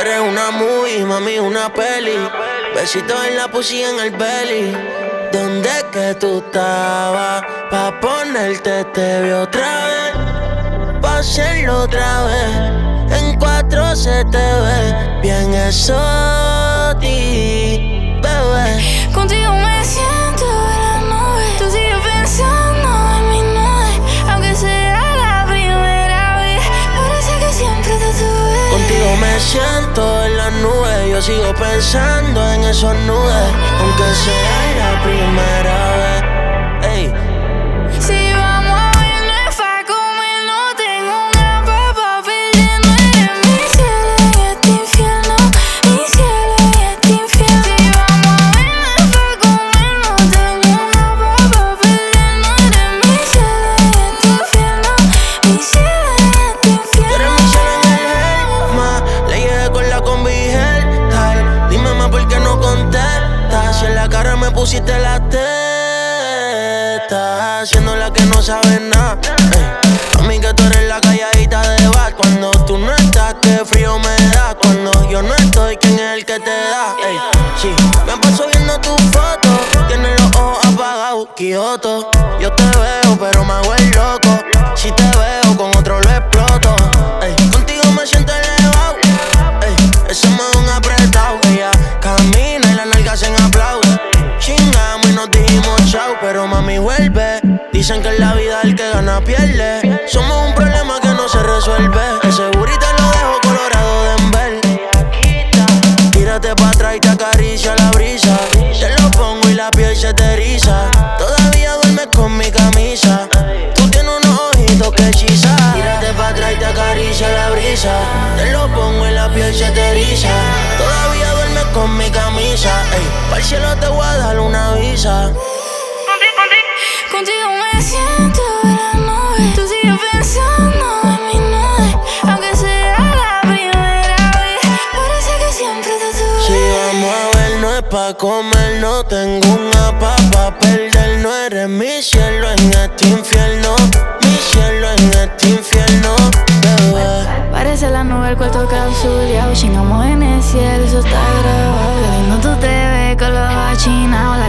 eres una movie, mami, una peli. Besitos en la pussy en el belly. ¿Dónde que tú estabas? Pa' ponerte te vi otra vez. Pa' hacerlo otra vez. En 4 se te ve bien exótico, bebé. Contigo me siento en la nube. Tú sigues pensando en mi nube. Aunque sea la primera vez, parece que siempre te tuve. Contigo me siento en las nubes. Yo sigo pensando en esos nudes. Aunque sea la primera vez. Ey. Si vamos a vernos pa' comer, no tengo una papa perder. No eres mi cielo en este infierno, mi cielo en este infierno. Si vamos a vernos pa' comer, no tengo una papa perder. No eres mi cielo en este infierno, mi cielo en este Tú eres mi infierno. cielo en el alma. Le llegué con la combi tal. Dime más por qué no contestas. Si en la cara me pusiste las tetas, haciendo la que no sabes nada. A mí que tú eres la calladita de bar. Cuando tú no estás, qué frío me da. Cuando yo no estoy, ¿quién es el que te da? Ey, sí, me paso viendo tus fotos. Tienes los ojos apagados, Kioto. Yo te veo, pero me hago el loco. Si te veo, con otro lo exploto. Ey, contigo me siento elevado. Ey, ese modón apretado. Ella camina y las nalgas en aplauso. Chingamos y nos dijimos chau, pero mami vuelve. Dicen que en la vida el que gana pierde. Somos un problema que no se resuelve. Ese burrito lo dejo colorado de enver. Tírate pa' atrás y te acaricia la brisa. Te lo pongo y la piel se te eriza. Todavía duermes con mi camisa. Tú tienes unos ojitos que hechizan. Tírate pa' atrás y te acaricia la brisa. Te lo pongo y la piel se te eriza. Todavía duermes con mi camisa. Ey, pa'l cielo te voy a dar una visa. Contigo me siento en la nube. Tú sigues pensando en mi nube. Aunque sea la primera vez, parece que siempre te tuve. Si vamos a ver, no es pa' comer. No tengo una papa perder. No eres mi cielo en este infierno. Mi cielo en este infierno, bebé. Parece la nube, el cuarto capsuleado. Chingamos en el cielo, eso está grabado. Qué lindo tú te ves con los ojos achinados.